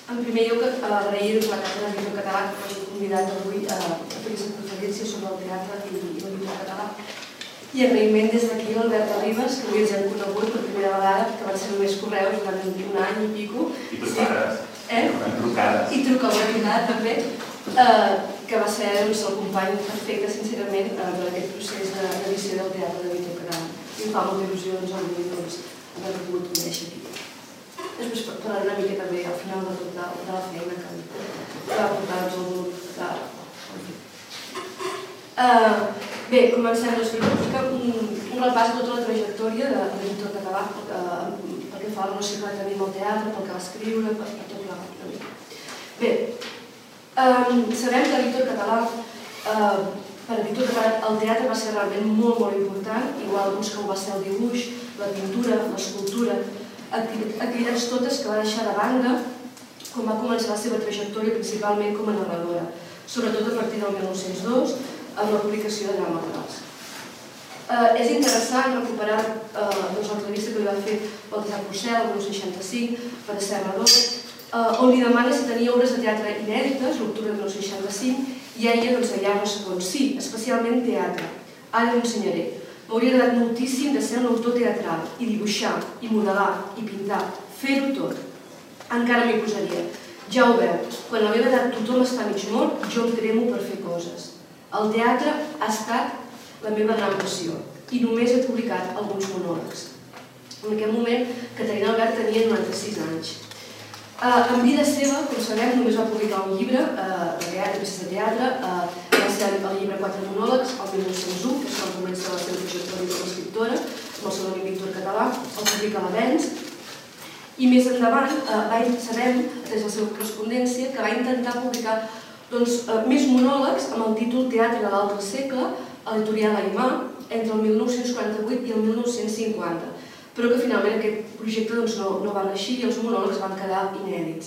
En primer lloc, agrair-vos la Casa de Llibre Català que m'hagi convidat avui a fer aquesta conferència sobre el teatre i el llibre català. I agraïment des d'aquí a l'Albert Ribas, que avui ens hem conegut per primera vegada, que van ser només correus durant un any i pico. I trucades. I trucades també, que va ser el company perfecte, sincerament, en aquest procés d'edició del teatre de Víctor Català. I em fa molta il·lusió avui haver-lo pogut conèixer aquí. Després parlaré una mica també al final de tota la feina que va portar el grup català. Bé, comencem un repàs de tota la trajectòria de Víctor Català pel que fa a la relació que va tenir amb el teatre, pel que va escriure, per tot plegat. Bé, sabem que Víctor Català, per a Víctor Català el teatre va ser realment molt important, igual que ho va ser el dibuix, la pintura, l'escultura, activitats totes que va deixar de banda quan va començar la seva trajectòria principalment com a narradora, sobretot a partir del 1902 amb la publicació de drames reals. És interessant recuperar l'entrevista que li va fer Baltasar Porcel el 1965 per a Serra d'Or, on li demana si tenia obres de teatre inèdites, l'octubre de 1965, i ella allà respon: sí, especialment teatre, ara ho ensenyaré. M'hauria agradat moltíssim de ser un autor teatral, i dibuixar, i modelar, i pintar, fer-ho tot. Encara m'hi posaria. Ja ho veu, quan a la meva edat tothom està mig mort, jo em cremo per fer coses. El teatre ha estat la meva gran passió, i només he publicat alguns monòlegs. En aquell moment, Caterina Albert tenia 96 anys. En vida seva, com sabem, només va publicar un llibre de peces de teatre, va ser el llibre 4 monòlegs, el 1901, que és quan comença la seva trajectòria com a escriptora, amb el pseudònim Víctor Català, el publica a l'Avenç, i més endavant sabem, des de la seva correspondència, que va intentar publicar més monòlegs amb el títol Teatre de l'altre segle, a l'editorial Aimar, entre el 1948 i el 1950, però que finalment aquest projecte no va reeixir i els monòlegs van quedar inèdits.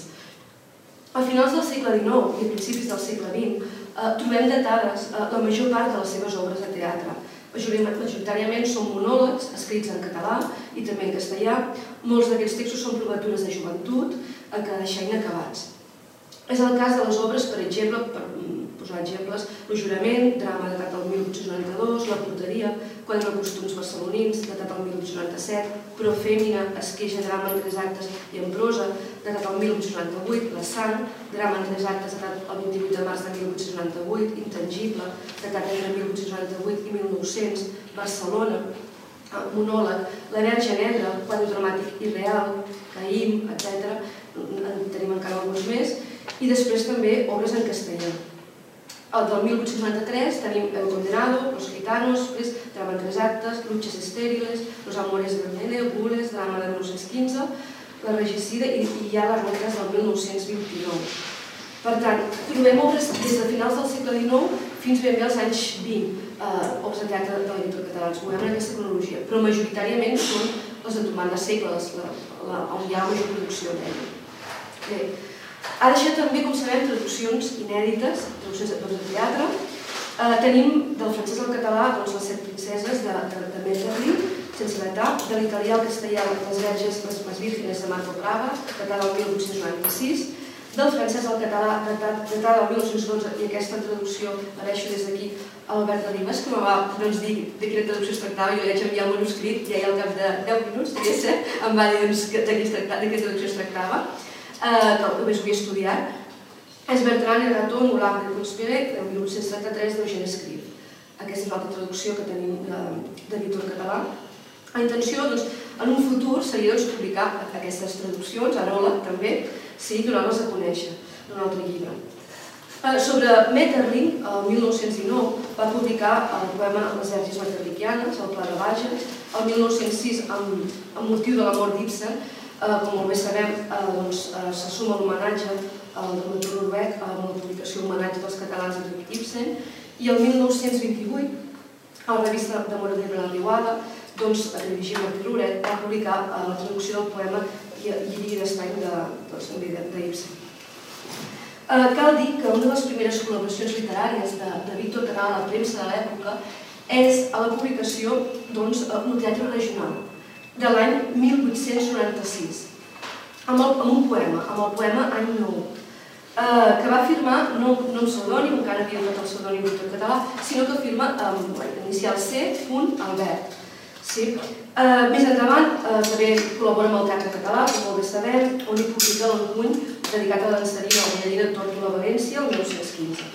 A finals del segle XIX i a principis del segle XX trobem datades la major part de les seves obres de teatre. Majoritàriament són monòlegs escrits en català i també en castellà. Molts d'aquests textos són provatures de joventut que deixar inacabats. És el cas de les obres, per exemple, per posar exemples, El jurament, drama datat el 1892, La porteria, Quatre costums barcelonins, datat el 1897, Profèmina, esqueixa, drama en 3 actes i en prosa, datat el 1898, La sang, drama en 3 actes, datat el 28 de març de 1898, Intangible, datat entre 1898 i 1900, Barcelona, monòleg, La verge negra, quadre dramàtic i real, Caïm, etc. En tenim encara alguns més. I després també obres en castellà. El del 1893 tenim El condenado, Los gitanos, drama en 3 actes, Luches estériles, Los amores de Nene, Gules, drama de 1915, La regicida i ja les retres del 1929. Per tant, trobem obres des de finals del segle XIX fins ben bé als anys 20, obres de teatre de Víctor Català. Ens movem en aquesta cronologia, però majoritàriament són les de tomant de segle, on hi ha major producció d'ella. Ha deixat també, com sabem, traduccions inèdites, traduccions de teatre. Tenim del francès al català Les 7 princeses de Maeterlinck, sense datar, de l'italià al castellà Les verges, les vírgenes de Marco Praga, datada el 1896, del francès al català, datada el 1912, i aquesta traducció mereixo des d'aquí a Albert Ribas, que me va dir de quina traducció es tractava. Jo li vaig enviar el manuscrit i ell al cap de 10 minuts, em va dir de quina traducció es tractava, que només ho havia estudiat. És Bertrand et Raton, Moulin de Conspiré, del 1833, d'Eugène Escrive. Aquesta és l'altra traducció que tenim de Víctor Català. La intenció, en un futur, seria publicar aquestes traduccions, Arola també, sí, donar-les a conèixer en un altre llibre. Sobre Maeterlinck, el 1919, va publicar el poema Les verges maeterlinckianes, El pla de Bages. El 1906, amb motiu de la mort d'Ibsen, com molt bé sabem, se suma l'homenatge al dramaturg noruec amb la publicació Homenatge dels catalans a Henrik Ibsen, i el 1928, a la revista de Mora d'Ebre la Riuada, dirigida Martí Loret, va publicar la traducció del poema Lliri d'Estany d'Ibsen. Cal dir que una de les primeres col·laboracions literàries de Víctor Català a la premsa de l'època és a la publicació d'un teatre regional de l'any 1896. amb un poema, amb el poema Any Nou, que va firmar no amb pseudònim, encara havia donat el pseudònim Víctor Català, sinó que firma amb l'inicial C.Albert. Més endavant també col·labora amb el Teatre Català, com molt bé sabem, on hi publica l'encuny dedicat a l'encerina o ballarina Tórtola València el 1915.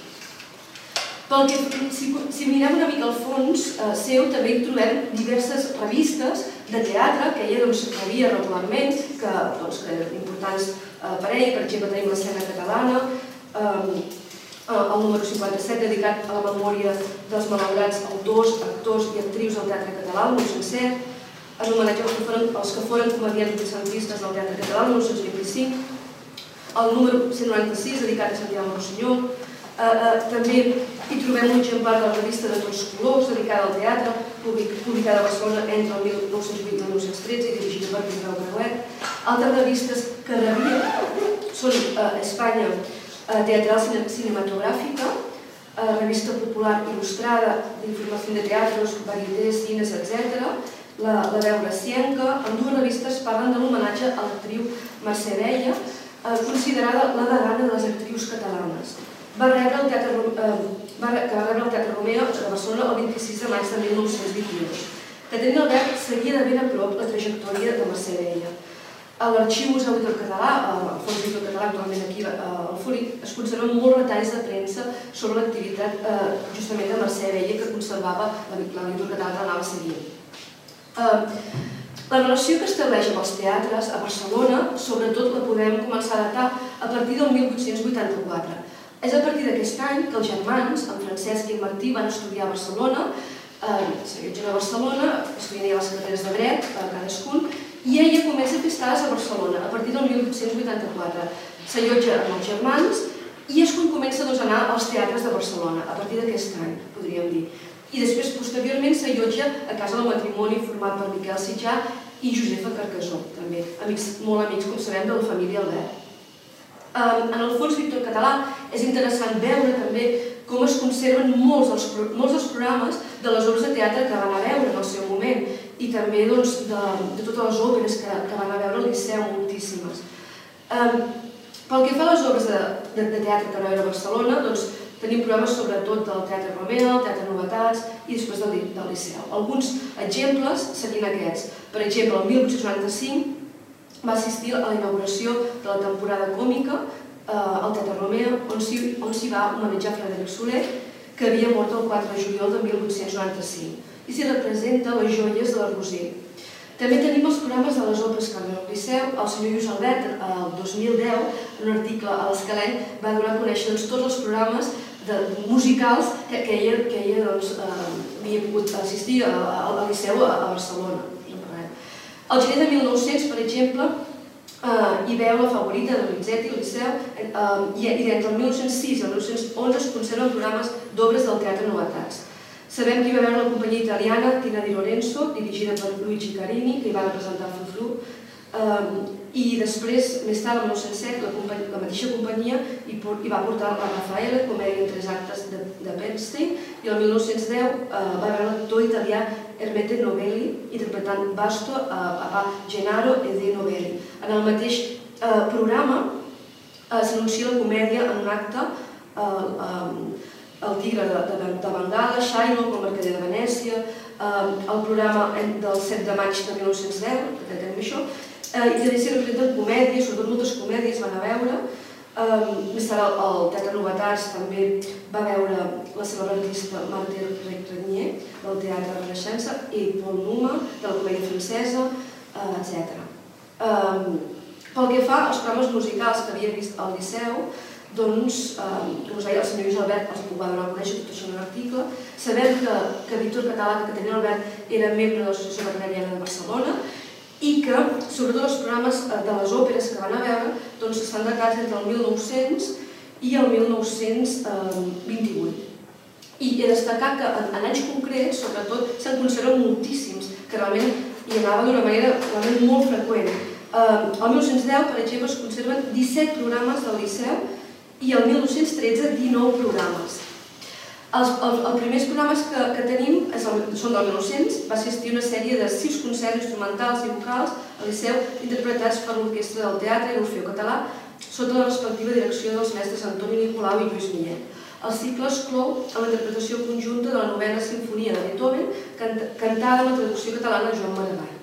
Si mirem una mica al fons seu, també hi trobem diverses revistes de teatre que ella rebia regularment, que eren importants per ell. Per exemple, tenim l'Escena Catalana, el número 57, dedicat a la memòria dels malaurats autors, actors i actrius del Teatre Català, el 1907, en homenatge als que foren comediants vicentristes del Teatre Català, el 1925, el número 196, dedicat a Santiago Rossinyol. També hi trobem un exemplar de la revista de Tots Colors, dedicada al teatre, publicada a Barcelona entre el 1908 i el 1913 i dirigida per Pere Creuet. Altres revistes que rebia són Espanya Teatral Cinematográfica, Revista Popular Il·lustrada d'Informació de Teatros, Varietés, Cines, etc., la Veu Gracienca. Ambdues revistes parlen de l'homenatge a l'actriu Mercè Beia, considerada la degana de les actrius catalanes. Va rebre el Teatre Romea de Barcelona el 26 de maig de 1922. Caterina Albert seguia de ben a prop la trajectòria de Mercè Beia. A l'Arxiu Museu del Català, al Fons Víctor Català, actualment aquí al Fúric, es conserven molts retalls de premsa sobre l'activitat justament de Mercè Beia que conservava la Víctor Català que anava seguint. La relació que estableix amb els teatres a Barcelona, sobretot la podem començar a datar a partir del 1884. És a partir d'aquest any que els germans, en Francesc i en Martí, van estudiar a Barcelona, s'allotgen a Barcelona, estudien les carreres de dret, cadascun, i ella comença a fer estades a Barcelona, a partir del 1884. S'allotja amb els germans i és quan comença a anar als teatres de Barcelona, a partir d'aquest any, podríem dir. I després, posteriorment, s'allotja a casa del matrimoni format per Miquel Sitjà i Josefa Carcassó, també, molt amics, com sabem, de la família Albert. En el fons Víctor Català és interessant veure també com es conserven molts dels programes de les obres de teatre que van a veure en el seu moment i també de totes les òperes que van a veure al Liceu, moltíssimes. Pel que fa a les obres de teatre que van a veure a Barcelona, tenim programes sobretot del Teatre Romea, el Teatre Novetats i després del Liceu. Alguns exemples serien aquests. Per exemple, el 1895 va assistir a la inauguració de la temporada còmica al Teatre Romea, on s'hi va homenatjar Frederic Soler, que havia mort el 4 de juliol de 1895, i s'hi representa les joies de la Rosell. També tenim els programes de les òperes que van al Liceu. El senyor Lluís Albert, el 2010, en un article a l'Escaleny, va donar a conèixer tots els programes musicals que ella havia pogut assistir al Liceu a Barcelona. Al gener de 1900, per exemple, hi veu La Favorita de Donizetti al Liceu i entre el 1906 i el 1911 es conserven programes d'obres del Teatre Novetats. Sabem que hi va veure la companyia italiana Tina Di Lorenzo, dirigida per Luigi Carini, que hi va representar Frufru, i després, més tard, el 1907, la mateixa companyia hi va portar la Raffaele, comèdia en 3 actes de Bernstein, i el 1910 va veure l'actor italià Ermete Novelli, interpretant Basto a Gennaro e De Novelli. En el mateix programa s'anuncia la comèdia en un acte, El Tigre de Bengala, Shiloh, El Mercader de Venècia, el programa del 7 de maig de 1910, que tenim això, i també s'hi representen comèdies, sobretot moltes comèdies van a veure. Més tard el Teatre Novetats també va veure la seva artista Marthe Recrenier del Teatre Renaixença i Paul Numa de la comèdia francesa, etc. Pel que fa als programes musicals que havia vist al Liceu, doncs, com us deia, el senyor Lluís Albert els va donar a conèixer tot això en un article. Sabem que Víctor Català, que Caterina Albert, era membre de l'Associació Wagneriana de Barcelona i que, sobretot els programes de les òperes que van a veure, estan datats entre el 1900 i el 1928. I he destacat que en anys concrets, sobretot, se'n conserven moltíssims, que realment hi anava d'una manera realment molt freqüent. El 1910, per exemple, es conserven 17 programes del Liceu i el 1913 19 programes. Els primers programes que tenim són del 1900, va assistir una sèrie de 6 concerts instrumentals i vocals al Liceu interpretats per l'Orquestra del Teatre i l'Orfeó Català sota la respectiva direcció dels mestres Antoni Nicolau i Lluís Millet. El cicle es clou amb la interpretació conjunta de la 9a Simfonia de Beethoven, cantada amb la traducció catalana de Joan Maragall.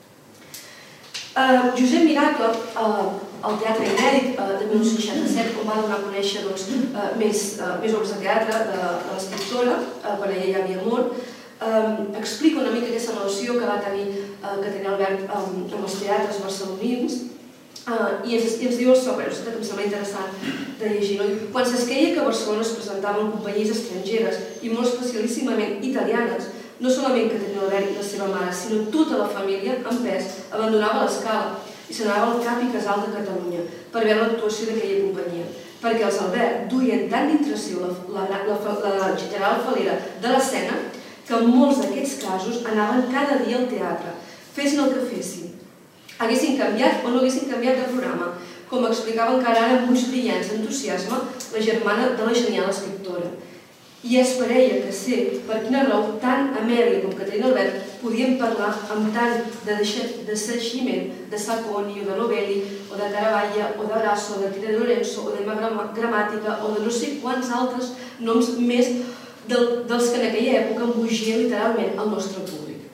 Josep Miracle, al Teatre Inèdit de 1967, on va donar a conèixer més obres de teatre de l'escriptora, quan ella ja havia mort, explica una mica aquesta relació que va tenir Albert amb els teatres barcelonins i ens diu el següent, que em sembla interessant de llegir. Quan s'esqueia que a Barcelona es presentaven companyies estrangeres i molt especialíssimament italianes, no solament Caterina Albert i la seva mare, sinó tota la família, en pes, abandonava l'escala i s'anava al Cap i Casal de Catalunya per veure l'actuació d'aquella companyia, perquè els Albert duien tan dintre seu la general falera de l'escena que en molts d'aquests casos anaven cada dia al teatre, fessin el que fessin. Haguessin canviat o no haguessin canviat de programa, com explicava encara ara amb uns brillants entusiasme la germana de la genial escriptora. I és per ella que sé per quina raó tant Amèlia com Caterina Albert podien parlar amb tant de deseiximent de Sacconi o de Novelli o de Caravaglia o de Grasso o de Tina de Lorenzo o de Gramàtica o de no sé quants altres noms més dels que en aquella època embogien literalment el nostre públic.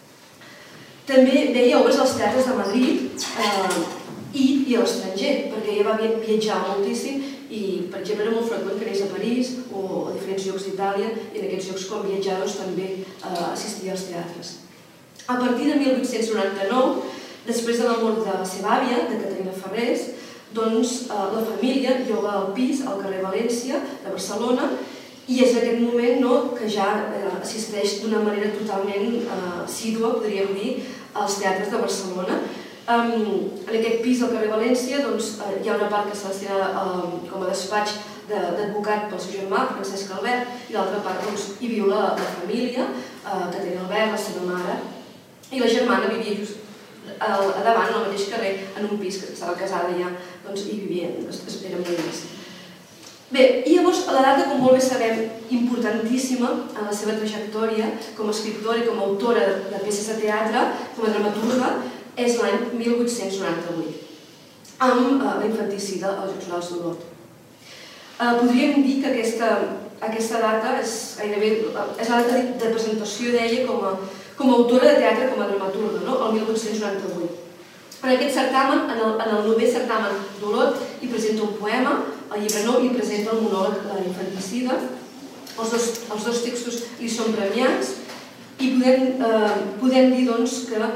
També veia obres als teatres de Madrid i a l'estranger, perquè ella va viatjar moltíssim i, per exemple, era molt freqüent que anés a París o a diferents llocs d'Itàlia i en aquests llocs, quan viatjava, també assistia als teatres. A partir de 1899, després de la mort de la seva àvia, de Caterina Ferrés, la família lloga el pis al carrer València de Barcelona i és en aquest moment que ja assisteix d'una manera totalment assídua, podríem dir, als teatres de Barcelona. En aquest pis al carrer València hi ha una part que està destinada com a despatx d'advocat pel seu germà, Francesc Albert, i l'altra part hi viu la família, Caterina Albert, la seva mare, i la germana vivia just a davant, al mateix carrer, en un pis que estava casada ja, i vivien, eren veïns. Bé, i llavors la data, com molt bé sabem, importantíssima en la seva trajectòria com a escriptora i com a autora de peces de teatre, com a dramaturga, és l'any 1898, amb la infanticida als Jocs Florals d'Olot. Podríem dir que aquesta data és la data de presentació d'ella com a autora de teatre, com a dramaturga, el 1898. En aquest certamen, en el 9è certamen d'Olot, hi presenta un poema, al llibre 9 hi presenta el monòleg de la infanticida, els dos textos li són premiats i podem dir que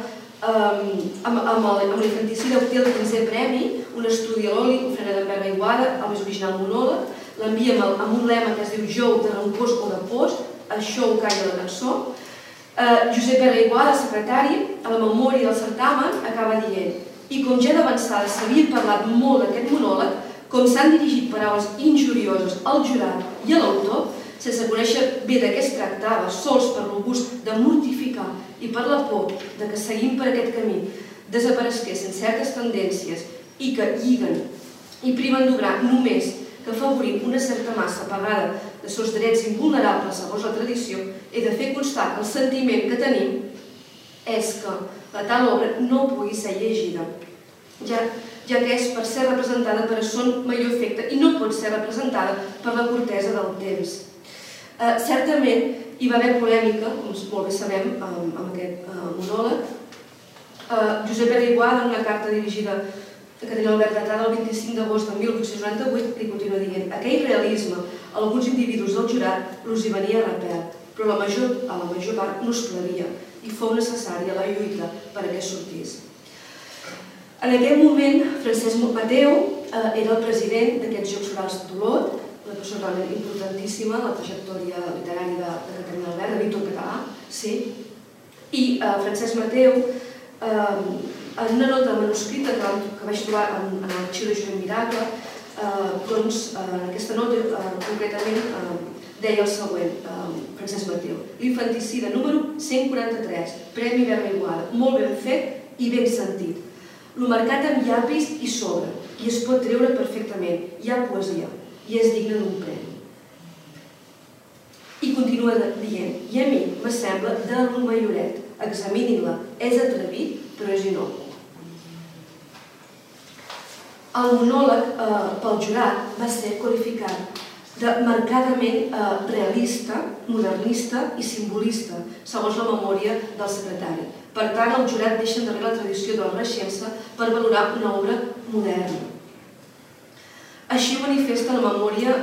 amb la infanticida obté el 15è premi, un estudi a l'oli, ofrena d'en Berga Iguada, el més original monòleg, l'envia amb un lema que es diu Jou de rancors o de pors, això ho calla la cançó. Josep Berga Iguada, secretari, a la memòria del certamen, acaba dient: i com ja d'avançada s'havia parlat molt d'aquest monòleg, com s'han dirigit paraules injurioses al jurat i a l'autor, sense conèixer bé de què es tractava, sols per el gust de mortificar i per la por que seguint per aquest camí desapareguessin certes tendències i que lliguen i priven d'obrar només que afavorim una certa massa pagada de seus drets invulnerables segons la tradició, he de fer constar que el sentiment que tenim és que la tal obra no pugui ser llegida, ja que és per ser representada per a son major efecte i no pot ser representada per la cortesa del temps. Certament hi va haver polèmica, com molt bé sabem, amb aquest monòleg. Josep Berga Iguada, en una carta dirigida a Caterina Albert datada el 25 d'agost de 1898, li continua dient: aquell realisme a alguns individus del jurat els hi venia a repel, però a la major part no es plavia i fou necessària la lluita perquè sortís. En aquest moment, Francesc Mateu era el president d'aquests Jocs Florals d'Olot, una persona realment importantíssima en la trajectòria literària de Caterina Albert, de Víctor Català, sí. I Francesc Mateu, en una nota manuscrita que vaig trobar en l'arxiu de Josep Miracle, en aquesta nota concretament deia el següent, Francesc Mateu: l'infanticida número 143, Premi Berga Iguada, molt ben fet i ben sentit. Lo marcat amb llapis i sobre, i es pot treure perfectament, hi ha poesia, i és digne d'un premi. I continua dient, i a mi m'assembla de l'un maioret, examinin-la, és atrevit, però és innòcul. El monòleg pel jurat va ser qualificat de marcadament realista, modernista i simbolista, segons la memòria del secretari. Per tant, el jurat deixa endarrere la tradició de la Renaixença per valorar una obra moderna. Així ho manifesta la memòria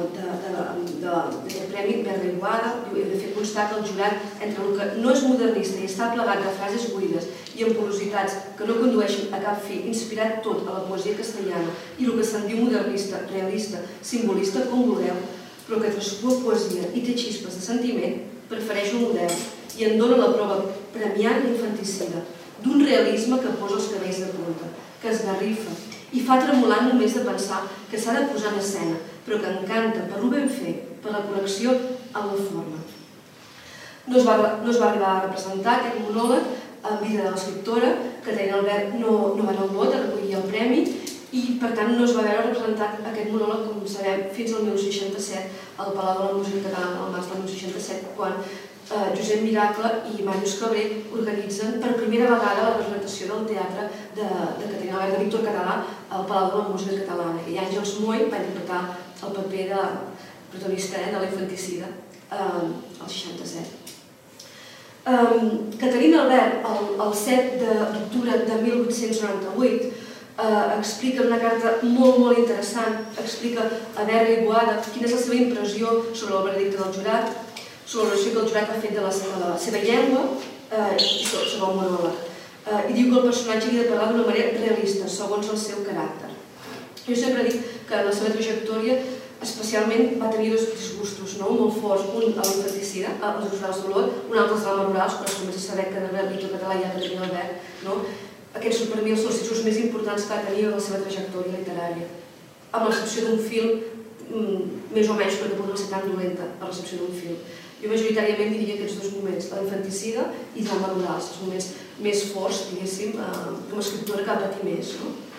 d'aquest premi Berga i Boada, de fer constar que el jurat, entre el que no és modernista i està plegat de frases buides i amb porositats que no condueixen a cap fi, inspirat tot a la poesia castellana, i el que se'n diu modernista, realista, simbolista, com vulgueu, però que traspua poesia i té xispes de sentiment, prefereix un modern i en dona la prova premiant i infanticida d'un realisme que posa els cabells de punta, que esgarrifa i fa tremolar només de pensar que s'ha de posar en escena, però que encanta per lo ben fet, per la connexió amb la forma. No es va arribar a representar aquest monòleg en vida de l'escriptora, Caterina Albert no va anar al vot a recollir el premi i per tant no es va veure representat aquest monòleg, com sabem, fins al 1967 al Palau de la Música Catalana, al març del 1967, quan Josep Miracle i Màrius Cabré organitzen per primera vegada la representació del teatre de Caterina Albert, de Víctor Català, al Palau de la Música Catalana. I Àngels Moy va interpretar el paper de protagonista de la infanticida al 67. Caterina Albert, el 7 d'octubre de 1898, explica una carta molt interessant, explica a Berga i Boada quina és la seva impressió sobre el veredicte del jurat, sobre la valoració que el jurat ha fet de la seva llengua i sobre el monòleg. I diu que el personatge havia de parlar d'una manera realista, segons el seu caràcter. Jo sempre dic que en la seva trajectòria especialment va tenir dos disgustos molt forts, un a l'infanticida, als Josals d'Olot, un altre als drames rurals, quan es comença a saber que darrere Víctor Català hi ha Caterina Albert. Aquests són per mi els discursos més importants que va tenir en la seva trajectòria literària, amb l'excepció d'un film, més o menys perquè podria ser tan dolenta, a l'excepció d'un film. Jo majoritàriament diria aquests dos moments, la infanticida i drames rurals, els moments més forts, diguéssim, com a escriptora que va patir més.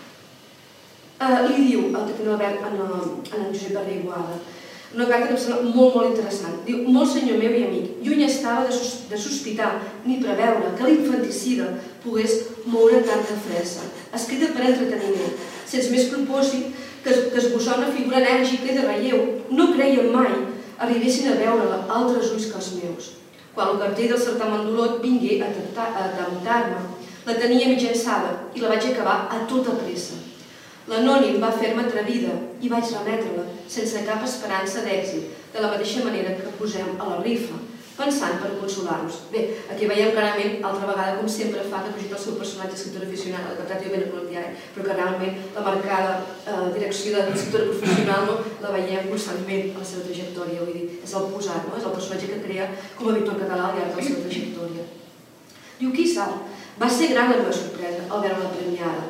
Li diu el Caterina Albert a en Josep Berga i Boada una carta que em sembla molt interessant. Diu, molt senyor meu i amic, lluny estava de sospitar ni preveure que l'infanticida pogués moure tanta fressa, escrita per entreteniment, sense més propòsit que esbossar una figura enèrgica i de relleu. No creia mai arribessin a veure-la altres ulls que els meus. Quan el cartell del certamen d'Olot vingué a temptar-me, la tenia mitjançada i la vaig acabar a tota pressa. L'anònim va fer-me atrevida i vaig remetre-la sense cap esperança d'èxit, de la mateixa manera que posem a la rifa, pensant per consolar-nos. Bé, aquí veiem clarament, altra vegada, com sempre fa, que projecta el seu personatge d'escriptora aficionada, que pràcticament no contia, però que realment la marcada direcció d'escriptora professional la veiem constantment a la seva trajectòria, vull dir, és el posat, és el personatge que crea com a Víctor Català al llarg de la seva trajectòria. Diu, qui sap, va ser gran la meva sorpresa al veure-la premiada.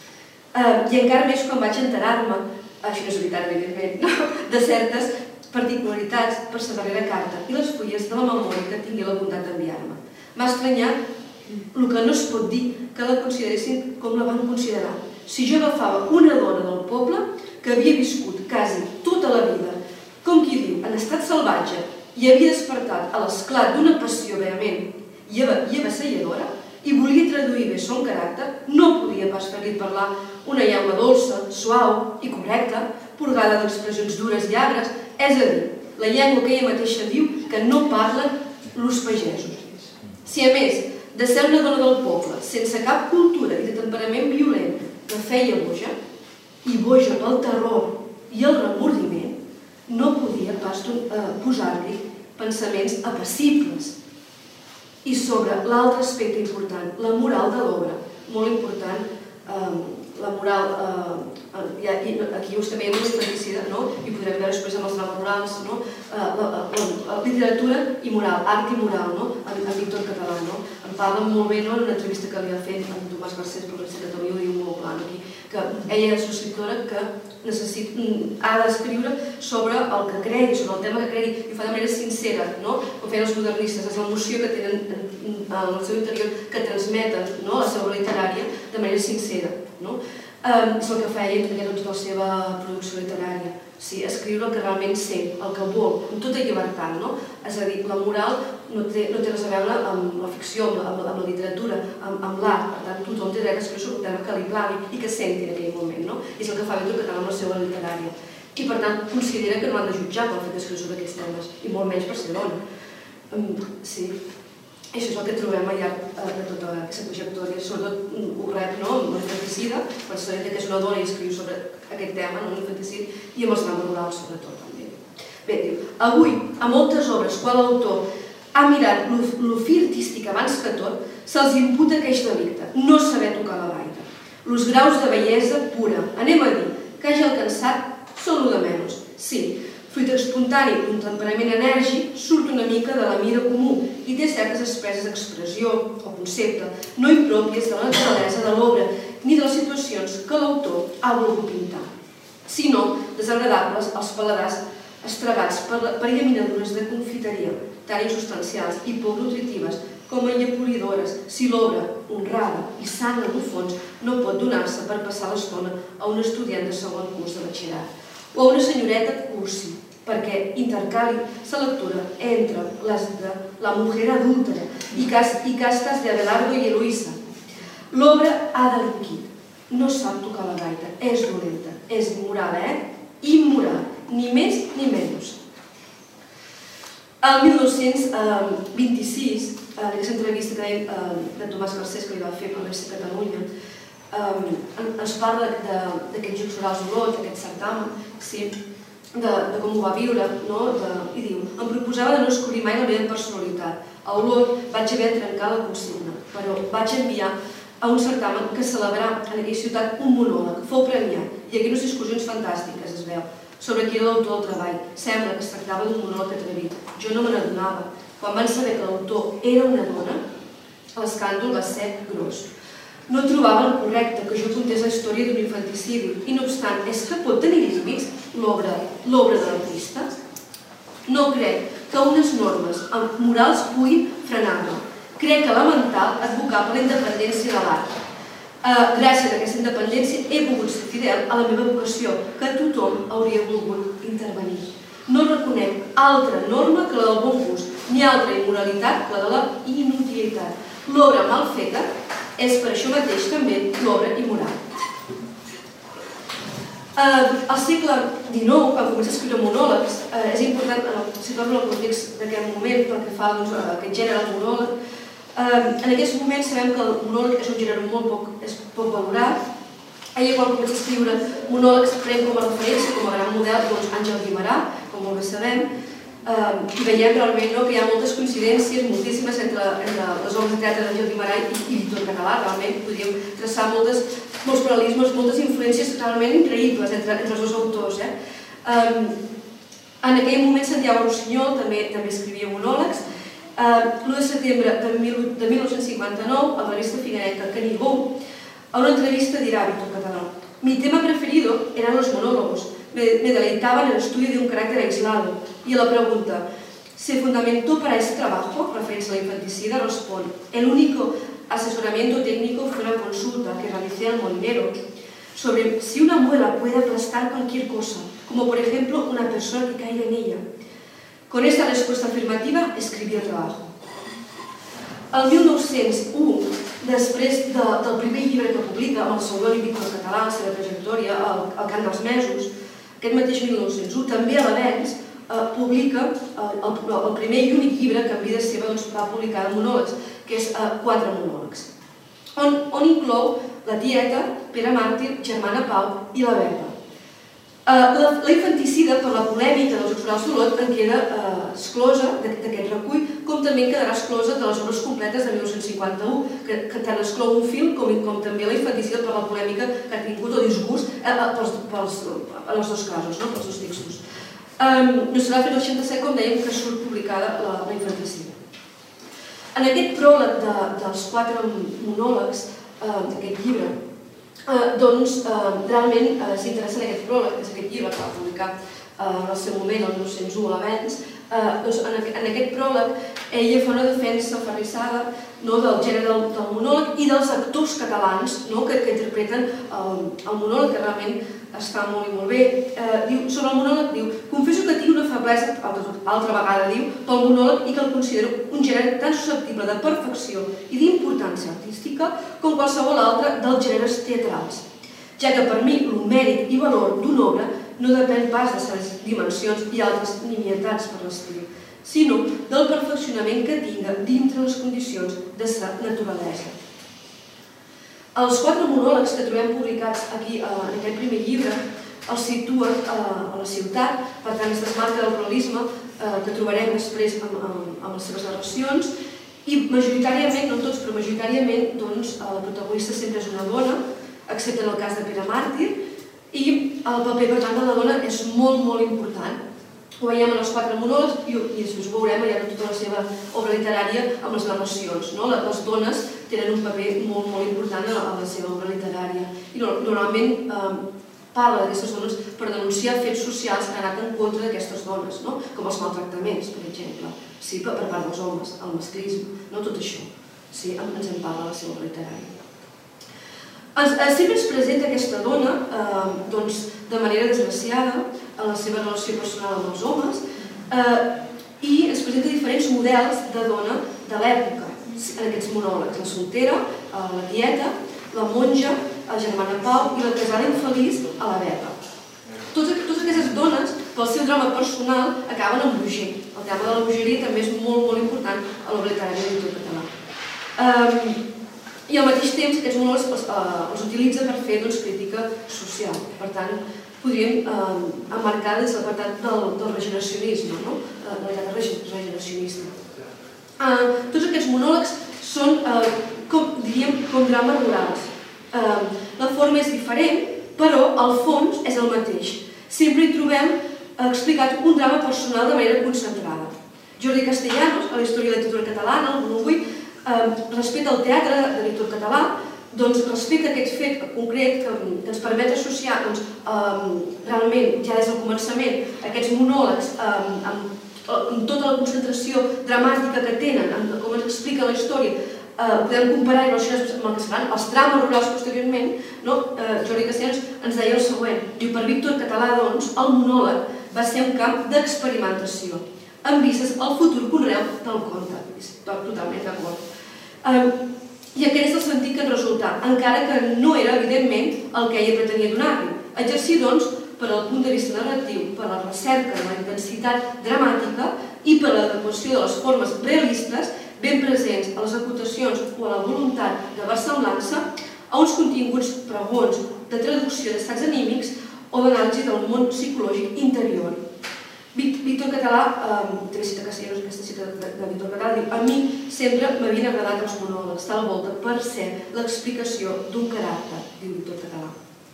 I encara més quan vaig enterar-me, això no és veritat, evidentment, de certes particularitats per la darrera carta i les fulles de la memòria que tingui la bondat d'enviar-me. M'ha estranyat el que no es pot dir que la consideressin com la van considerar. Si jo agafava una dona del poble que havia viscut quasi tota la vida, com qui diu, en estat salvatge, i havia despertat a l'esclat d'una passió vehement i avassalladora, i volia traduir bé son caràcter, no podia pas fer-li parlar una llengua dolça, suau i correcta, purgada d'expressions dures i agres, és a dir, la llengua que ella mateixa diu que no parlen los pagesos. Si a més de ser una dona del poble, sense cap cultura i de temperament violent, la feia boja, i boja pel terror i el remordiment, no podia pas posar-li pensaments apassibles. I sobre l'altre aspecte important, la moral de l'obra, molt important, la moral, aquí justament és l'infanticida, i podrem veure després amb els drames rurals, literatura i moral, art i moral, en Víctor Català. En parla molt bé en una entrevista que li ha fet amb Tomàs Garcés, professor de Catalunya, ho diu molt clar aquí, que ella és una escriptora que ha d'escriure sobre el que cregui, sobre el tema que cregui, i ho fa de manera sincera, com feien els modernistes, és l'emoció que tenen en el seu interior, que transmeten la seva obra literària de manera sincera. És el que feia també de la seva producció literària. escriure el que realment sent, el que vol, amb tota llibertat. És a dir, la moral no té res a veure amb la ficció, amb la literatura, amb l'art. Per tant, tothom té dret a escriure sobre un tema que li plagui i que senti en aquell moment. És el que fa Víctor Català amb la seva literària. I, per tant, considera que no l'han de jutjar pel fet d'escriure sobre aquests temes, i molt menys per ser dona. Sí. Això és el que trobem al llarg de tota aquesta trajectòria. Sobretot ho rep amb l'infanticida, quan s'ha dit que és una dona i escriu sobre aquest tema, l'infanticidi, i amb els drames rurals, sobretot, també. Bé, diu, avui, a moltes obres, quan l'autor ha mirat l'ofi artístic abans que tot, se'ls imputa queix delicte, no saber tocar la gaita. Els graus de bellesa pura, anem a dir, que hagi alcançat són lo de menys. Sí, fruit espontani d'un temperament enèrgic, surt una mica de la mida comú i té certes expresses d'expressió o concepte no impròpies de la naturalesa de l'obra ni de les situacions que l'autor ha volgut pintar, sinó desagradables als paladars estragats per llaminadures de confiteria tan insubstancials i poc nutritives com enllapolidores si l'obra, honrada i sana en el fons, no pot donar-se per passar l'estona a un estudiant de segon curs de batxillerat o a una senyoreta cursi, perquè intercali la lectura entre les de La mujer adúltera i castas de Abelardo i Eloísa. L'obra ha delinquit, no sap tocar la gaita, és dolenta, és immoral, immoral, ni més ni menys. El 1926, en aquesta entrevista que deia de Tomàs Garcés, que li va fer per l'Exèrcit de Catalunya, ens parla d'aquests Jocs Florals d'Olot, d'aquest certamen, de com ho va viure, i diu: em proposava de no escollir mai la meva personalitat. A Olot vaig haver de trencar la consigna, però vaig enviar a un certamen que celebrà en aquella ciutat un monòleg, fou premiat, i aquí unes discussions fantàstiques, es veu, sobre qui era l'autor del treball. Sembla que es tractava d'un monòleg atrevit. Jo no me n'adonava. Quan van saber que l'autor era una dona, l'escàndol va ser gros. No trobaven correcte que jo contés la història d'un infanticidi i, no obstant, és que pot tenir límits l'obra de l'artista? No crec que unes normes morals puguin frenar-la. Crec que la mental advocar per la independència de l'art. Gràcies a aquesta independència he pogut ser fidel a la meva vocació, que tothom hauria volgut intervenir. No reconec altra norma que la del bon gust, ni altra immoralitat que la de la inutilitat. L'obra mal feta és per això mateix també l'obra immoral. Al segle XIX, quan comença a escriure monòlegs, és important situar-lo en el context d'aquest moment pel que fa a aquest gènere del monòleg. En aquests moments sabem que el monòleg és un gènere molt poc valorat. Ella, quan comença a escriure monòlegs, pren com a referència, com a gran model, Àngel Guimerà, com molt bé sabem, i veiem realment que hi ha moltes coincidències, moltíssimes, entre les obres de teatre d'Àngel Guimerà i Víctor Català. Realment podríem traçar molts paral·lelismes, moltes influències realment increïbles entre els dos autors. En aquell moment Santiago Rossinyol també escrivia monòlegs. L'1 de setembre de 1959, a la revista figuerenca Canigó, a una entrevista dirá Víctor Català: mi tema preferido eran los monólogos. Me deleitaba en el estudio de un carácter aislado. Y a la pregunta, ¿se fundamentó para ese trabajo? Referencia a la infanticida, responde: el único asesoramiento técnico fue la consulta que realicé al molinero sobre si una muela puede aplastar cualquier cosa, como por ejemplo una persona que caiga en ella. Con esta respuesta afirmativa escribí el trabajo. El 1901, després del primer llibre que publica amb el pseudònim Víctor Català, la seva trajectòria, El cant dels mesos, aquest mateix 1901, també a l'Avenç, publica el primer i únic llibre que en vida seva va publicar de monòlegs, que és 4 monòlegs, on inclou la tieta, Pere Màrtir, Germana Pau i la Verda. La infanticida, per la polèmica dels Jocs Florals d'Olot, en queda exclosa d'aquest recull, com també en quedarà exclosa de les obres completes de 1951, que tant exclou un film com també la infanticida per la polèmica que ha tingut o disgust en els dos casos, pels dos textos. No serà fins al 67, com dèiem, que surt publicada la infanticida. En aquest pròleg dels 4 monòlegs d'aquest llibre, doncs realment s'interessa en aquest pròleg, que és aquest llibre que va publicar en el seu moment, el 1901 a l'Avenç. En aquest pròleg ella fa una defensa aferrissada del gènere del monòleg i dels actors catalans que interpreten el monòleg, que realment està molt i molt bé. Sobre el monòleg diu: confesso que tinc una feblesa, altra vegada diu, pel monòleg i que el considero un gènere tan susceptible de perfecció i d'importància artística com qualsevol altre dels gèneres teatrals, ja que per mi el mèrit i valor d'una obra no depèn pas de les dimensions i altres nimietats per l'estil, sinó del perfeccionament que tinga dintre les condicions de sa naturalesa. Els 4 monòlegs que trobem publicats aquí en aquest primer llibre els situen a la ciutat, per tant es desmarca del realisme que trobarem després amb les seves narracions, i majoritàriament, no tots, però majoritàriament, la protagonista sempre és una dona, excepte en el cas de Pere Màrtir, i el paper, per tant, de la dona és molt, molt important. Ho veiem en els 4 monòlegs i després ho veurem ja en tota la seva obra literària amb les narracions. Les dones tenen un paper molt, molt important a la seva obra literària i normalment parla d'aquestes dones per denunciar fets socials que han anat en contra d'aquestes dones, com els maltractaments, per exemple, per part dels homes, el masclisme, tot això. Ens en parla a la seva obra literària. Sempre ens presenta aquesta dona de manera desgraciada en la seva relació personal amb els homes i ens presenta diferents models de dona de l'època en aquests monòlegs: la soltera, la tieta, la monja, la germana Pau i la casada infeliç a la Beca. Totes aquestes dones, pel seu drama personal, acaben amb boger. El tema de la bogeria també és molt, molt important a l'obra literària de l'autor català. I al mateix temps aquests monòlegs els utilitza per fer crítica social. Per tant, podríem emmarcar des de l'apartat del regeneracionisme, de l'etapa regeneracionista. Tots aquests monòlegs són, diríem, com drames rurals. La forma és diferent, però el fons és el mateix. Sempre hi trobem explicat un drama personal de manera concentrada. Jordi Castellanos, a la història de la literatura catalana, el volum 8, respecte al teatre de literatura català, respecte a aquest fet concret que ens permet associar realment, ja des del començament, aquests monòlegs amb tota la concentració dramàtica que tenen, com ens explica la història, podem comparar i relacionar amb el que seran els drames rurals posteriorment. Jordi Castellanos ens deia el següent: diu, per Víctor Català, doncs, el monòleg va ser un camp d'experimentació, amb vistes al futur conreu del conte. Totalment d'acord. I aquest és el sentit que en resulta, encara que no era, evidentment, el que ella pretenia donar-li. Exercir, doncs, per al punt de vista narratiu, per a la recerca de la intensitat dramàtica i per a l'adequació de les formes realistes ben presents a les acotacions o a la voluntat de versemblança, a uns continguts pregons de traducció d'estats anímics o d'anàlisi del món psicològic interior. Víctor Català, també cita Castellanos, aquesta cita de Víctor Català, diu: a mi sempre m'havien agradat els monòlegs, tal volta per ser l'explicació d'un caràcter, diu Víctor Català.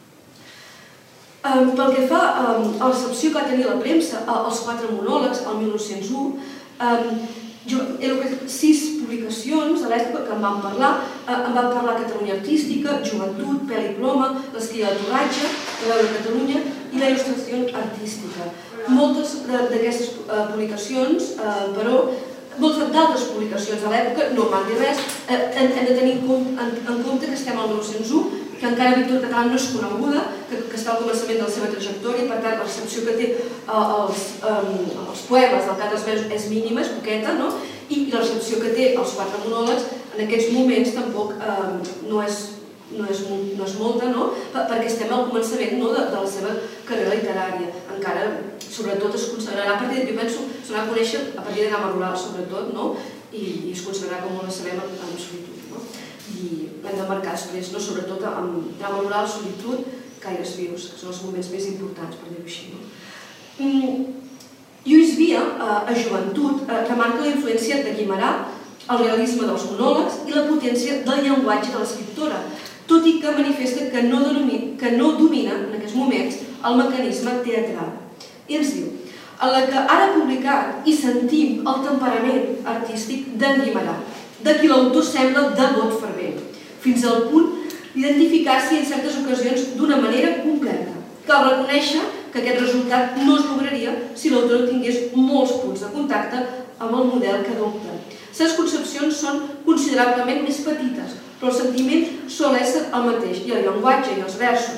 Pel que fa a la recepció que va tenir la premsa als 4 monòlegs, el 1901, he localitzat 6 publicacions a l'època que em van parlar Catalunya Artística, Joventut, Pèl i Ploma, l'Esquilla de Torratge, la Veu de Catalunya i la Il·lustració Artística. Moltes d'aquestes publicacions, però moltes d'altres publicacions de l'època no van dir res. Hem de tenir en compte que estem al 1901, que encara Víctor Català no és coneguda, que està al començament de la seva trajectòria, i per tant la recepció que té els poemes del Cant dels Versos és mínima, és poqueta, i la recepció que té els 4 monòlegs en aquests moments tampoc no és molta, perquè estem al començament de la seva carrera literària. Encara, sobretot, es consagrarà a partir de, jo penso, se n'ha de conèixer a partir de drama rural, sobretot, i es consagrarà, com molt sabem, en solitud. I l'hem de marcar després, sobretot amb drama rural, solitud, Caires vius, que són els moments més importants, per dir-ho així. Lluís Via, a Joventut, remarca la influència de Guimerà, el realisme dels monòlegs i la potència del llenguatge de l'escriptora, tot i que manifesta que no domina en aquests moments el mecanisme teatral. I ens diu: en la que ara publicat hi sentim el temperament artístic d'en Guimerà, de qui l'autor sembla devot fervent, fins al punt d'identificar-s'hi en certes ocasions d'una manera completa. Cal reconèixer que aquest resultat no es lograria si l'autor tingués molts punts de contacte amb el model que adopta. Les concepcions són considerablement més petites, però el sentiment sol ésser el mateix, i el llenguatge i els versos,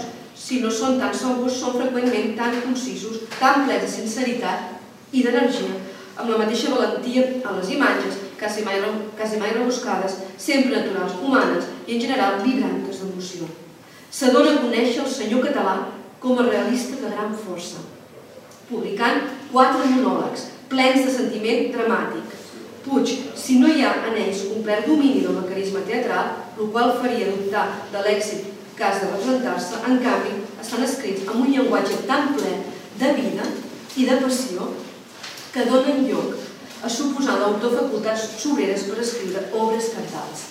si no són tan segurs, són freqüentment tan concisos, tan plens de sinceritat i d'energia, amb la mateixa valentia en les imatges, quasi mai rebuscades, sempre naturals, humanes i en general vibrantes d'emoció. S'adona a conèixer el senyor català com a realista de gran força, publicant 4 monòlegs plens de sentiment dramàtic. Puig, si no hi ha en ells un ple domini del mecanisme teatral, el qual faria dubtar de l'èxit que has de representar-se, en canvi, estan escrits amb un llenguatge tan ple de vida i de passió que donen lloc a suposar l'autor facultats sobreres per escriure obres cabdals.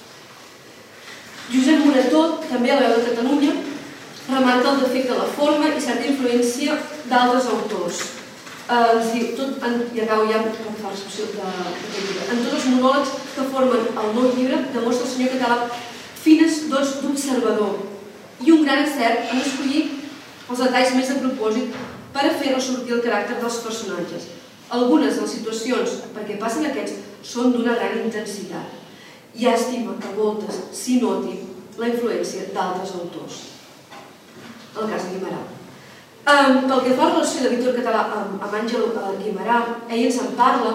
Josep Morató, també a la Veu de Catalunya, remarca el defecte de la forma i certa influència d'altres autors. Ens diu, i acabo ja perquè fa l'expressió d'aquest llibre, en tots els monòlegs que formen el nou llibre demostra el senyor català fines dots d'observador i un gran encert en escollir els detalls més de propòsit per a fer ressortir el caràcter dels personatges. Algunes de les situacions perquè passen aquests són d'una gran intensitat. Llàstima que a voltes s'hi noti la influència d'altres autors. En el cas de Guimerà. Pel que fa a la relació de Víctor Català amb Àngel Guimerà, ell ens en parla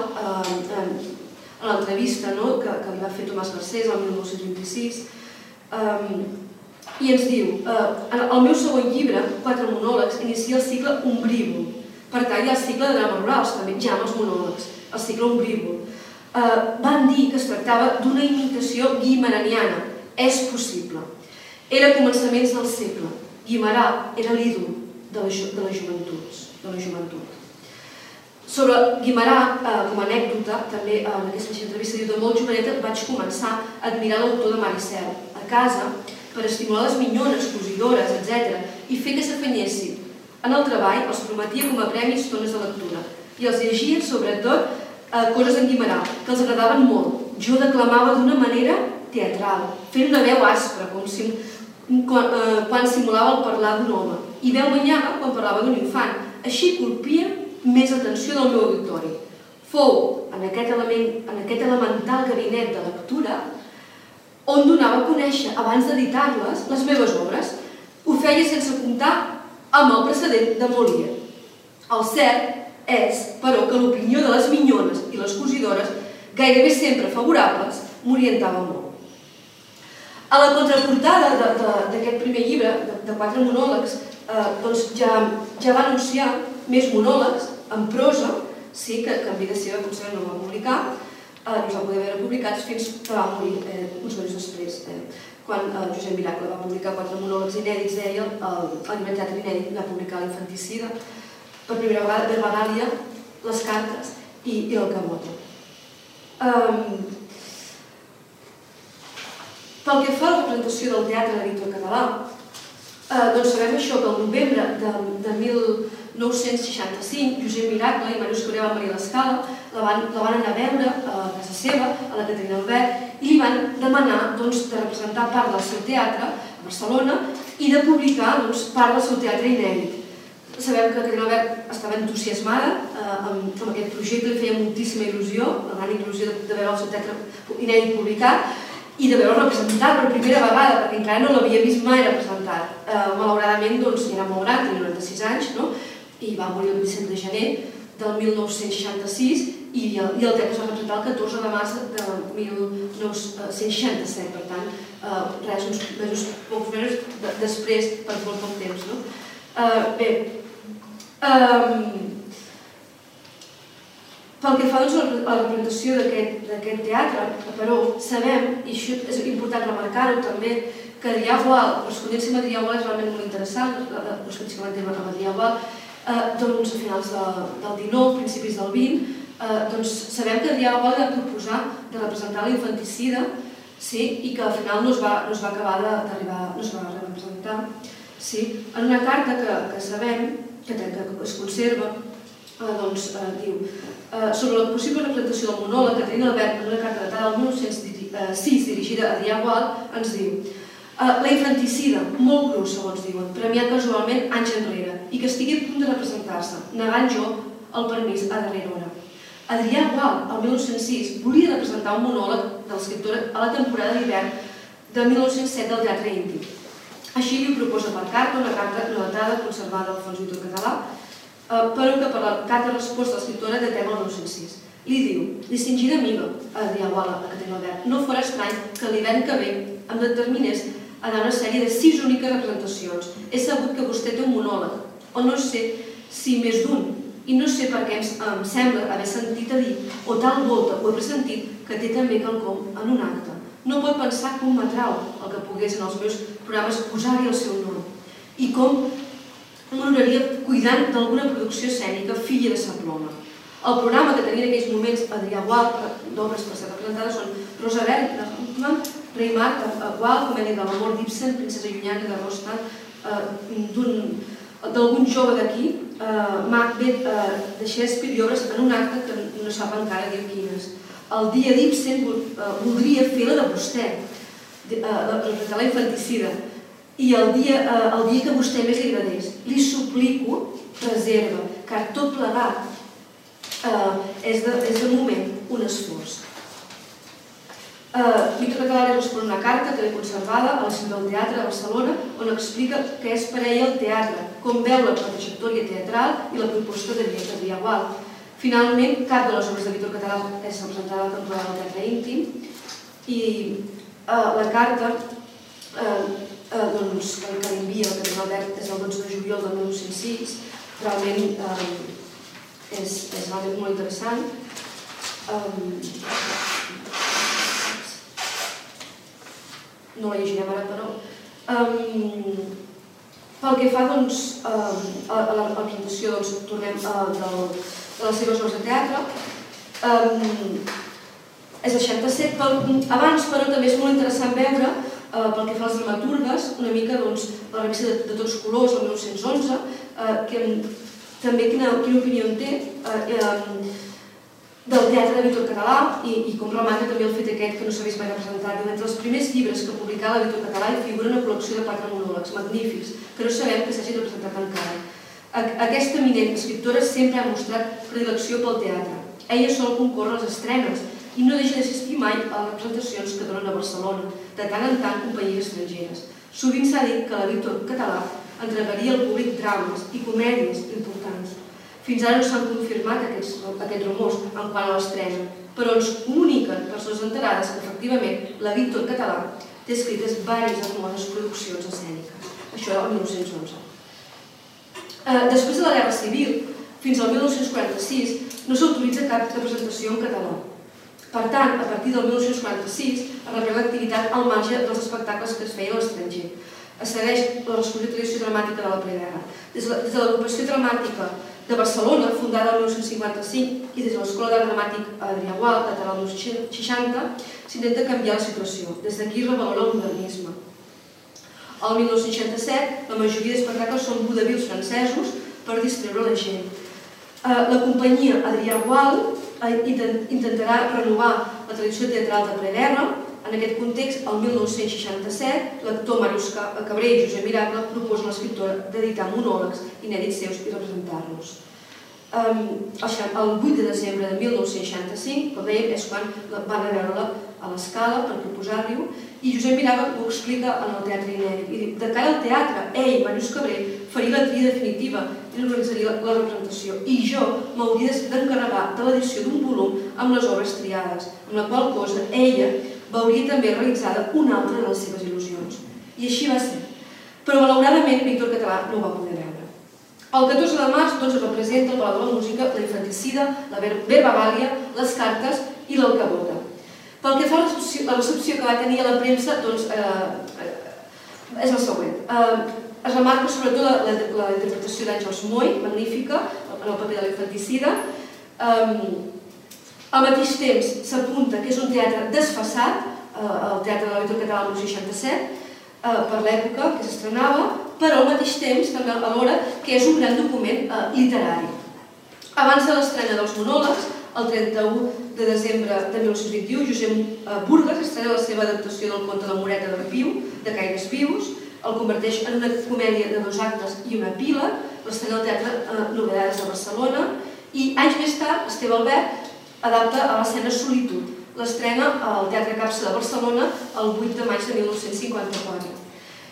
a l'entrevista que li va fer Tomàs Garcés el 1926 i ens diu: el meu segon llibre, 4 monòlegs, inicia el cicle Ombrívol. Per tant, hi ha el cicle de drama rurals, també, ja amb els monòlegs, el cicle Ombrívol. Van dir que es tractava d'una imitació guimeraniana. És possible. Era a començaments del segle. Guimerà era l'ídol de la joventut. Sobre Guimerà, com a anècdota, també en aquesta entrevista diu: de molt joveneta vaig començar a admirar l'autor de Maricel a casa per estimular les minyones, cosidores, etc. i fer que s'afanyessin. En el treball els prometia com a premi estones de lectura i els llegia, sobretot, coses en Guimerà, que els agradaven molt. Jo declamava d'una manera teatral, fent una veu aspra, quan simulava el parlar d'un home, i veu manyada quan parlava d'un infant. Així colpia més atenció del meu auditori. Fou en aquest elemental gabinet de lectura on donava a conèixer, abans d'editar-les, les meves obres. Ho feia sense comptar amb el precedent de Molière. El cert és, però, que l'opinió de les minyones i les cosidores, gairebé sempre favorables, m'orientava molt. A la contraportada d'aquest primer llibre, de 4 monòlegs, ja va anunciar més monòlegs en prosa, sí, que en vida seva potser no va publicar, no es va poder veure publicats fins que va morir uns mesos després. Quan Josep Miracle va publicar 4 monòlegs inèdits, deia, el llibre de teatre inèdit va publicar l'Infanticida, per primera vegada Verbalalia, les cartes i el Camote. Pel que fa a la representació del teatre de Víctor Català, doncs sabem això, que el novembre de 1965 Josep Miracle i Màrius Correa van venir a l'Escala, la van anar a veure a casa seva, a la Caterina Albert, i li van demanar de representar part del seu teatre a Barcelona i de publicar part del seu teatre inèdit. Sabem que Caterina Albert estava entusiasmada amb aquest projecte, li feia moltíssima il·lusió, la gran il·lusió de veure el seu teatre inèdit publicat i de veure'l representat per primera vegada, perquè encara no l'havia vist mai representat. Malauradament, era molt gran, tenia 96 anys, i va morir el 27 de gener del 1966 i el teatre es va representar el 14 de març de 1967, per tant, uns pocs mesos després, per molt poc temps. Bé, pel que fa a la representació d'aquest teatre, però sabem, i això és important remarcar-ho també, que Adrià Gual, la correspondència amb Adrià Gual és realment molt interessant, la correspondència amb Adrià Gual, a finals del 19, principis del 20, sabem que Adrià Gual va proposar de representar l'Infanticida i que al final no es va acabar d'arribar, no es va representar. En una carta que sabem, que es conserva, diu: sobre la possible representació del monòleg, Caterina Albert, en una carta datada del 1906 dirigida a Adrià Gual, ens diu: la Infanticida, molt grus, segons diuen, premiat casualment anys enrere, i que estigui a punt de representar-se, negant jo el permís a darrera hora. Adrià Gual, el 1906, volia representar un monòleg de l'escriptora a la temporada d'hivern de 1907 del Teatre Índim. Així li proposa per carta, una carta no datada, conservada al fons Víctor Català, però que per la carta de resposta de l'escriptora datem el 1906. Li diu: distingida amiga, Adrià Gual, a Caterina Albert, no fora estrany que l'hivern que ve em determinés a dar una sèrie de 6 úniques representacions. He sabut que vostè té un monòleg, o no sé si més d'un, i no sé per què em sembla haver sentit a dir, o tal volta ho he pressentit, que té també quelcom en un acte. No pot pensar com m'atrau el que pogués en els meus programes posar-hi el seu nom, i com m'honoraria cuidant d'alguna producció escènica filla de sa ploma. El programa que tenia en aquells moments Adrià Gual, d'obres per ser representades, són Roosevelt, de Hoffmann, Reymar, Gual, Comèdia de l'amor d'Ibsen, Princesa Llunyana de Rostand, d'algun jove d'aquí, Macbeth de Shakespeare i obres en un acte que no sap encara dir quines. El dia d'Ibsen voldria fer la de vostè, representar la infanticida, i el dia que vostè més li agradés. Li suplico reserva, car tot plegat és de moment un esforç. Víctor Català li respon una carta que l'he conservada a l'Institut del Teatre de Barcelona, on explica què és per ell el teatre, com veu la trajectòria teatral i la proposta d'Adrià Gual. Finalment, cap de les obres de Víctor Català és representada a la temporada del Teatre Íntim, i la carta que l'envia el Caterina Albert és el 12 de juliol del 1906, realment és molt interessant. No la llegirem ara, però. Pel que fa a la presentació, tornem de les seves obres de teatre. És el 67. Abans, però, també és molt interessant veure, pel que fa a les dramaturgues, una mica la revista de Tots colors, el 1911, també quina opinió en té del teatre de Víctor Català i com remarca també el fet aquest que no s'ha vist mai representat. Entre els primers llibres que publicava Víctor Català hi figura una col·lecció de 4 monòlegs magnífics que no sabem que s'hagin representat encara. Aquesta eminent escriptora sempre ha mostrat predilecció pel teatre. Ella sol concorre a les estrenes i no deixa d'assistir mai a les representacions que donen a Barcelona, de tant en tant companyies estrangeres. Sovint s'ha dit que la Víctor Català entregaria al públic drames i comèdies importants. Fins ara no s'han confirmat aquests rumors en quant a l'estrena, però ens comuniquen persones enterades que efectivament la Víctor Català té escrites diverses hermoses produccions escèniques. Això el 1911. Després de la Guerra Civil, fins al 1946, no s'autoritza cap representació en català. Per tant, a partir del 1946 es reprèn l'activitat al marge dels espectacles que es feien a l'estranger. Es segueix la resolució tradició dramàtica de la preguerra. Des de l'agrupació dramàtica de Barcelona, fundada el 1955, i des de l'Escola d'Art Dramàtic Adrià Gual, datada el 1960, s'intenta canviar la situació. Des d'aquí es revalora el modernisme. El 1967, la majoria d'espectacles són vodevils francesos per distreure la gent. La companyia Adrià Gual intentarà renovar la tradició teatral de preguerra. En aquest context, el 1967, l'actor Màrius Cabré i Josep Miracle proposen a l'escriptora d'editar monòlegs inèdits seus i representar-los. El 8 de desembre de 1965, com dèiem, és quan van a veure-la a l'Escala per proposar-li-ho, i Josep Miracle ho explica en el Teatre Inèdit. I de cara al teatre, ell, Màrius Cabré, faria la tria definitiva i organitzaria la representació. I jo m'hauria d'encarregar de l'edició d'un volum amb les obres triades, amb la qual cosa ella veuria també realitzada una altra de les seves il·lusions. I així va ser. Però, malauradament, Víctor Català no ho va poder veure. El 14 de març es representa al Palau de la Música la infanticida, la verbavàlia, les cartes i l'alcavota. Pel que fa a la recepció que va tenir a la premsa, és la següent. Es remarca sobretot la interpretació d'Àngels Moy, magnífica, en el paper de la infanticida. Al mateix temps s'apunta que és un teatre desfasat, el teatre de la Víctor Català el 1967, per l'època que s'estrenava, però al mateix temps, també alhora, que és un gran document literari. Abans de l'estrena dels monòlegs, el 31 de desembre de 1921, Josep Burgas estrena la seva adaptació del conte de Moreta de Viu, de Caires Vius, el converteix en una comèdia de 2 actes i una epíleg, l'estrena al Teatre Novedades de Barcelona, i anys més tard, Esteve Albert adapta a l'escena Solitud, l'estrena al Teatre Capsa de Barcelona el 8 de maig de 1954.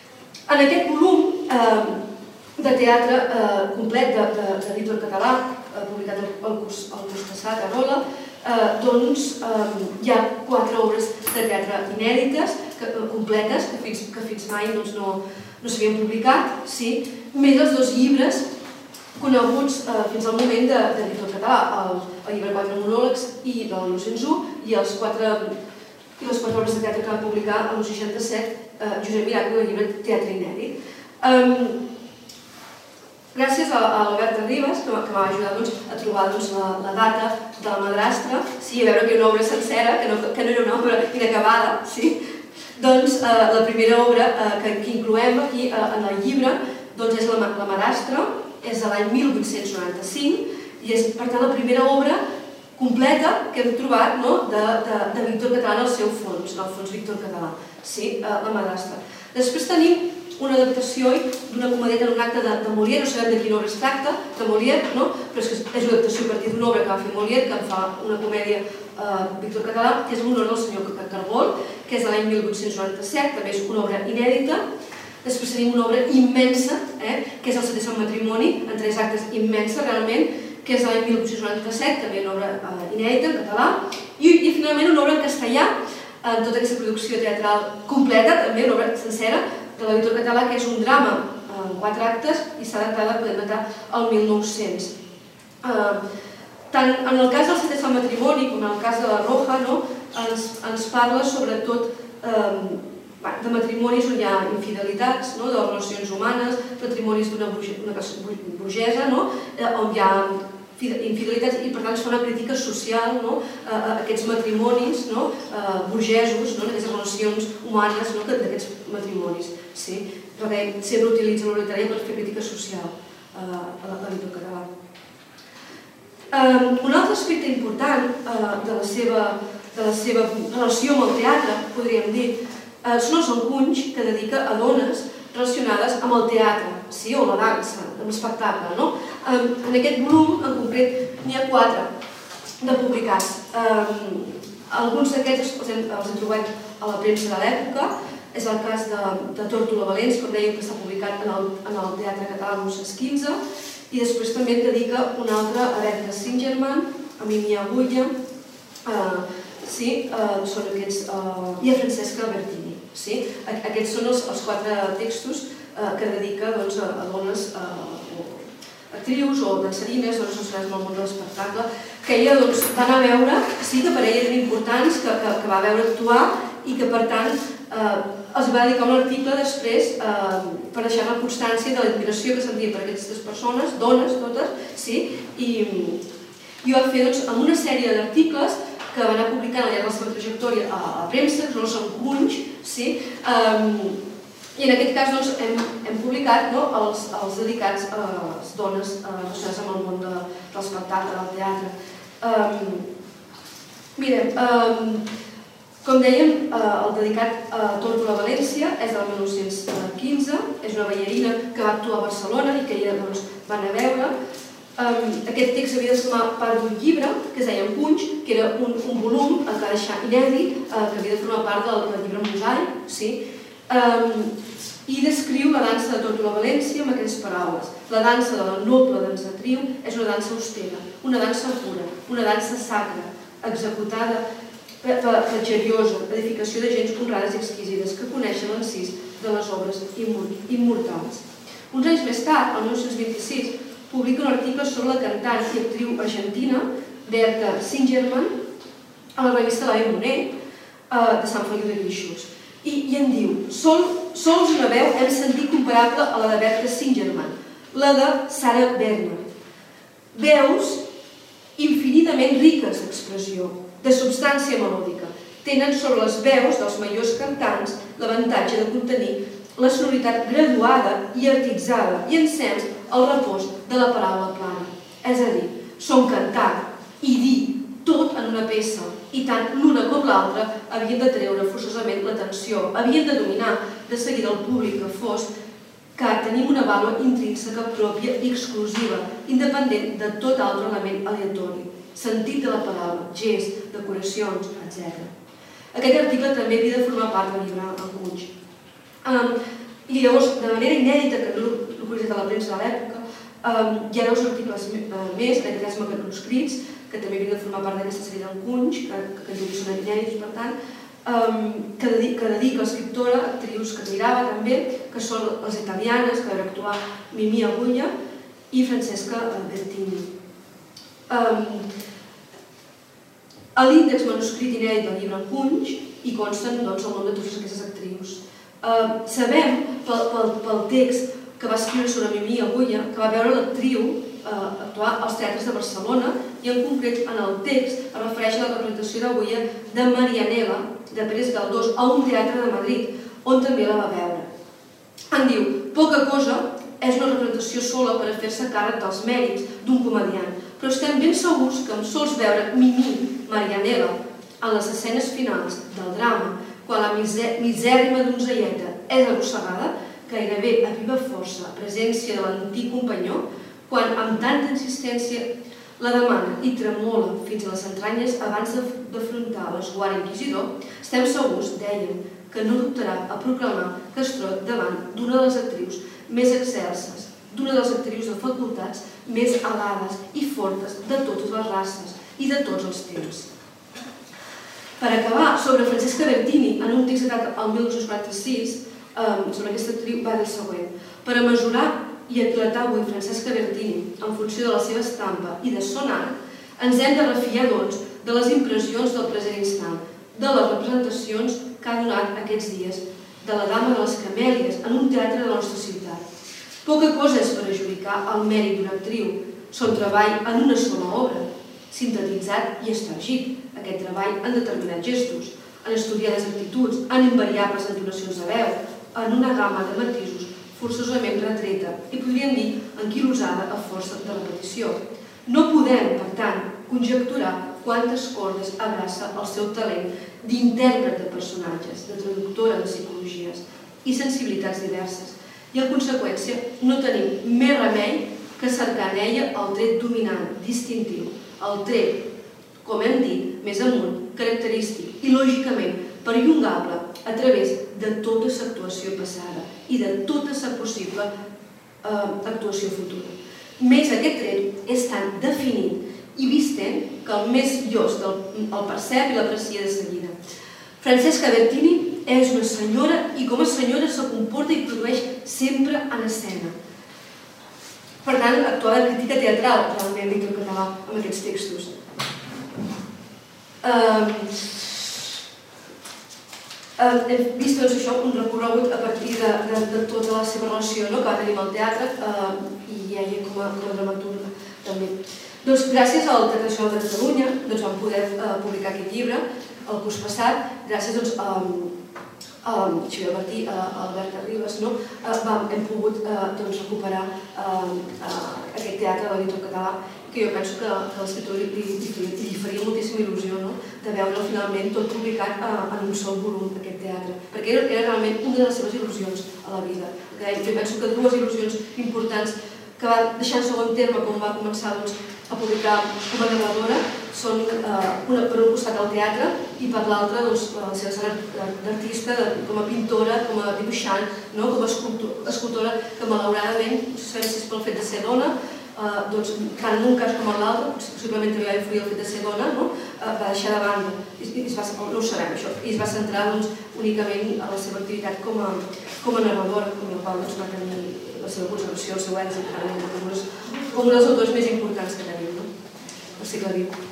En aquest volum de teatre complet de Víctor Català, publicat el curs passat a Rola, doncs hi ha 4 obres de teatre inèdites, completes, que fins mai no s'havien publicat, més els 2 llibres coneguts fins al moment de Víctor Català, el llibre 4 monòlegs i de l'1901 i les 4 obres de teatre que va publicar l'any 67 Josep Miracle, el llibre Teatre Inèdit. Gràcies a l'Alberta Ribas, que m'ha ajudat a trobar la data de la madrastra, i a veure que hi ha una obra sencera, que no era una obra inacabada, doncs la primera obra que incloem aquí en el llibre és La madrastra, és de l'any 1895 i és, per tant, la primera obra completa que hem trobat de Víctor Català en el seu fons, en el fons Víctor Català, La madrastra. Després tenim una adaptació d'una comedieta en un acte de Molière, no sabem de quina obra es tracta, de Molière, però és una adaptació a partir d'una obra que va fer Molière, que en fa una comèdia Víctor Català, que és l'honor del senyor Carbol, que és de l'any 1897, també és una obra inèdita. Després tenim una obra immensa, que és el Setè Sant Matrimoni, en 3 actes immensa, realment, que és de l'any 1897, també una obra inèdita, en català, i finalment una obra en castellà, en tota aquesta producció teatral completa, també una obra sencera, de la Víctor Català, que és un drama en 4 actes i s'ha datada, podem datar, al 1900. Tant en el cas del Setè Sant Matrimoni com en el cas de la Roja, ens parla sobretot de matrimonis on hi ha infidelitats, de relacions humanes, matrimonis d'una burgesa, on hi ha infidelitats i per tant es fa una crítica social a aquests matrimonis burgesos, aquestes relacions humanes d'aquests matrimonis. Perquè sempre utilitza la literària per fer crítica social a la Víctor Català. Un altre aspecte important de la seva relació amb el teatre, podríem dir, són els encunys que dedica a dones relacionades amb el teatre, o la dansa, amb l'espectacle. En aquest volum, en concret, n'hi ha 4 de publicats. Alguns d'aquests els hem trobat a la premsa de l'època. És el cas de Tórtola Valents, com dèiem, que s'ha publicat en el Teatre Català el 1915, i després també en dedica un altre a Berta Singerman, a Mimi Agulla, són aquests, i a Francesca Albertini. Aquests són els 4 textos que dedica a dones actrius o dansarines, dones relacionades amb el món de l'espectacle, que ella va anar a veure, que per ella eren importants, que va veure actuar i que per tant els va dedicar un article després per deixar la constància de l'admiració que sentia per aquestes persones, dones totes, i ho va fer amb una sèrie d'articles que va anar publicant al llarg de la seva trajectòria a la premsa, que són els encunys, i en aquest cas hem publicat els dedicats a les dones relacionades amb el món de l'espectacle, del teatre. Mireu, com dèiem, el dedicat a Tórtola València és del 1915, és una ballarina que va actuar a Barcelona i que ella va anar a veure. Aquest text havia de formar part d'un llibre que es deia Enpunys, que era un volum que va deixar inèdit, que havia de formar part del llibre Mosaic, i descriu la dansa de Tórtola València amb aquestes paraules. La dansa de la noble dansatriu és una dansa austera, una dansa pura, una dansa sacra, executada petgeriosa, edificació de gens honrades i exquisides que coneixen l'encís de les obres immortals. Uns anys més tard, el 1926, publica un article sobre la cantant i actriu argentina Berta Singerman a la revista La Monet de Sant Feliu de Guíxols. I en diu: sols una veu hem sentit comparable a la de Berta Singerman, la de Sarah Bernhardt. Veus infinitament riques d'expressió, de substància melòdica. Tenen sobre les veus dels millors cantants l'avantatge de contenir la sonoritat graduada i artitzada i ensems el repòs de la paraula plana. És a dir, són cantar i dir tot en una peça, i tant l'una com l'altra havien de treure forçosament l'atenció, havien de dominar de seguida el públic que fos, que tenim una vàlua intrínseca pròpia i exclusiva, independent de tot altre element aleatori, sentit de la paraula, gest, decoracions, etc. Aquest article també havia de formar part del llibre Enpunys. I llavors, de manera inèdita, que no l'he localitzat a la premsa de l'època, hi ha 2 articles més, en aquest cas manuscrits, que també havien de formar part d'aquesta sèrie d'encunys, que són inèdits, per tant, que dedica l'escriptora a actrius que admirava també, que són les italianes, que van actuar Mimì Agulla i Francesca Bertini. A l'índex manuscrit inèdit del llibre Encunys hi consten el nom de totes aquestes actrius. Sabem pel text que va escriure sobre Mimí Agulla que va veure l'actriu actuar als teatres de Barcelona i en concret en el text es refereix a la representació d'Agulla de Marianela de Pérez Galdós a un teatre de Madrid on també la va veure. En diu, poca cosa és una representació sola per a fer-se càrrec dels mèrits d'un comediant, però estem ben segurs que amb sols veure Mimí Marianela en les escenes finals del drama, quan la misèrrima donzelleta és arrossegada, gairebé a viva força la presència de l'antic companyó, quan amb tanta insistència la demana i tremola fins a les entranyes abans d'afrontar l'esguard inquisidor, estem segurs, dèiem, que no dubtarà a proclamar que es troba davant d'una de les actrius més excelses, d'una de les actrius de facultats més alades i fortes de totes les races i de tots els temps. Per acabar, sobre Francesca Bertini, en un text datat al 1946, sobre aquesta actriu va dir el següent. Per a mesurar i aquilatar avui Francesca Bertini en funció de la seva estampa i de son art, ens hem de refiar, doncs, de les impressions del present instant, de les representacions que ha donat aquests dies, de la Dama de les Camèlies en un teatre de la nostra ciutat. Poca cosa és per adjudicar el mèrit d'una actriu, son treball en una sola obra, sintetitzat i estargit, aquest treball en determinats gestos, en estudiades actituds, en invariables entonacions de veu, en una gamma de matisos forçosament retreta i podríem dir enquilosada a força de repetició. No podem, per tant, conjecturar quantes cordes abraça el seu talent d'intèrpret de personatges, de traductora de psicologies i sensibilitats diverses. I, en conseqüència, no tenim més remei que cercar en ella el tret dominant, distintiu, el tret, com hem dit, més amunt, característic i, lògicament, perllongable a través de tota l'actuació passada i de tota la possible actuació futura. Més aquest tret és tan definit i vistent que el més llost el percep i l'aprecia de seguida. Francesca Bertini és una senyora i com a senyora se comporta i produeix sempre en escena. Per tant, actuar de crítica teatral, realment, literatura català, amb aquests textos. Hem vist això, un recorregut a partir de tota la seva relació que va tenir amb el teatre i ella com a dramaturga també. Gràcies al Teatre Nacional de Catalunya vam poder publicar aquest llibre el curs passat, gràcies a Xavier Martí, a Albert Arribas, hem pogut recuperar aquest teatre de l'editor català, que jo penso que a l'escriptor li faria moltíssima il·lusió de veure'l finalment tot publicat en un sol volum, aquest teatre, perquè era realment una de les seves il·lusions a la vida. Jo penso que 2 il·lusions importants que va deixar en segon terme quan va començar a publicar com a narradora són, una per un costat el teatre i per l'altre la seva escena d'artista, com a pintora, com a dibuixant, com a escultora, que malauradament, no sabem si és pel fet de ser dona, tant en un cas com en l'altre, possiblement també va influir el fet de ser dona, va deixar de banda, no ho sabem això, i es va centrar únicament en la seva activitat com a narradora, com la qual va tenir la seva conservació, el seu èxit, com un dels autors més importants que tenim al segle XX.